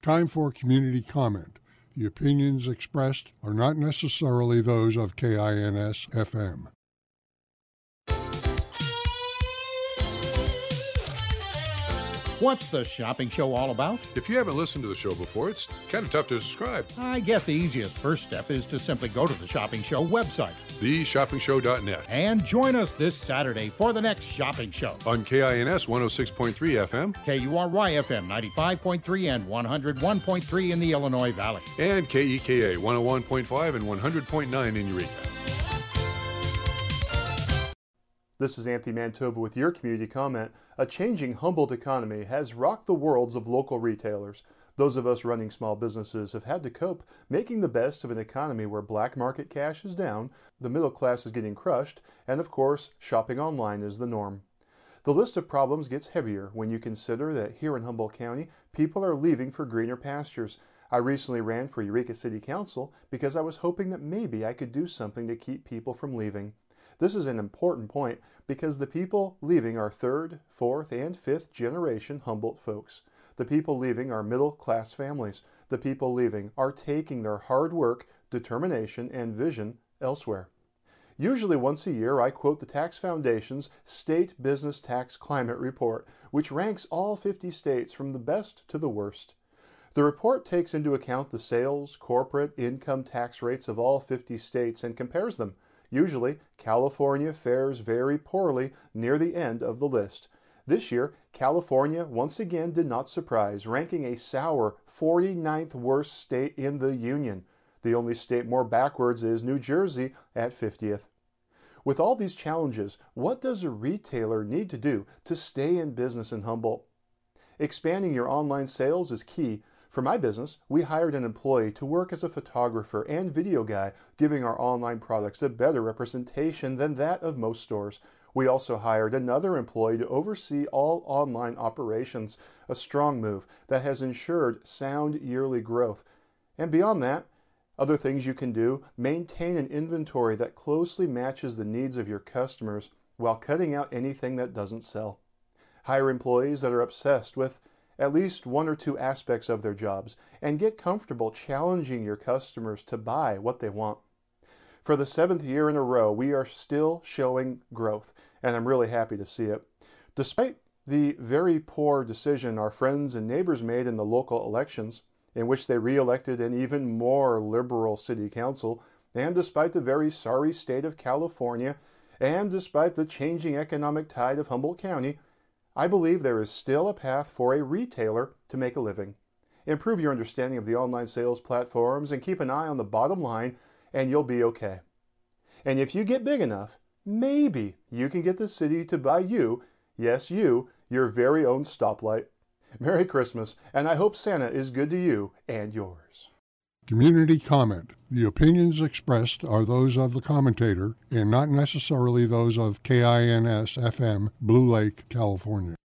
Time for community comment. The opinions expressed are not necessarily those of KINS FM. What's the shopping show all about? If you haven't listened to the show before, it's kind of tough to describe. I guess the easiest first step is to simply go to the Shopping Show website, theshoppingshow.net, and join us this Saturday for the next shopping show. On KINS 106.3 FM, KURY FM 95.3 and 101.3 in the Illinois Valley, and KEKA 101.5 and 100.9 in Eureka. This is Anthony Mantova with your community comment. A changing Humboldt economy has rocked the worlds of local retailers. Those of us running small businesses have had to cope, making the best of an economy where black market cash is down, the middle class is getting crushed, and of course, shopping online is the norm. The list of problems gets heavier when you consider that here in Humboldt County, people are leaving for greener pastures. I recently ran for Eureka City Council because I was hoping that maybe I could do something to keep people from leaving. This is an important point because the people leaving are third, fourth, and fifth generation Humboldt folks. The people leaving are middle class families. The people leaving are taking their hard work, determination, and vision elsewhere. Usually once a year, I quote the Tax Foundation's State Business Tax Climate Report, which ranks all 50 states from the best to the worst. The report takes into account the sales, corporate, income tax rates of all 50 states and compares them. Usually, California fares very poorly near the end of the list. This year, California once again did not surprise, ranking a sour 49th worst state in the union. The only state more backwards is New Jersey at 50th. With all these challenges, what does a retailer need to do to stay in business in Humboldt? Expanding your online sales is key. For my business, we hired an employee to work as a photographer and video guy, giving our online products a better representation than that of most stores. We also hired another employee to oversee all online operations, a strong move that has ensured sound yearly growth. And beyond that, other things you can do: maintain an inventory that closely matches the needs of your customers while cutting out anything that doesn't sell. Hire employees that are obsessed with at least one or two aspects of their jobs, and get comfortable challenging your customers to buy what they want. For the 7th year in a row, we are still showing growth, and I'm really happy to see it. Despite the very poor decision our friends and neighbors made in the local elections, in which they re-elected an even more liberal city council, and despite the very sorry state of California, and despite the changing economic tide of Humboldt County, I believe there is still a path for a retailer to make a living. Improve your understanding of the online sales platforms and keep an eye on the bottom line, and you'll be okay. And if you get big enough, maybe you can get the city to buy you, yes you, your very own stoplight. Merry Christmas, and I hope Santa is good to you and yours. Community comment. The opinions expressed are those of the commentator and not necessarily those of KINS FM, Blue Lake, California.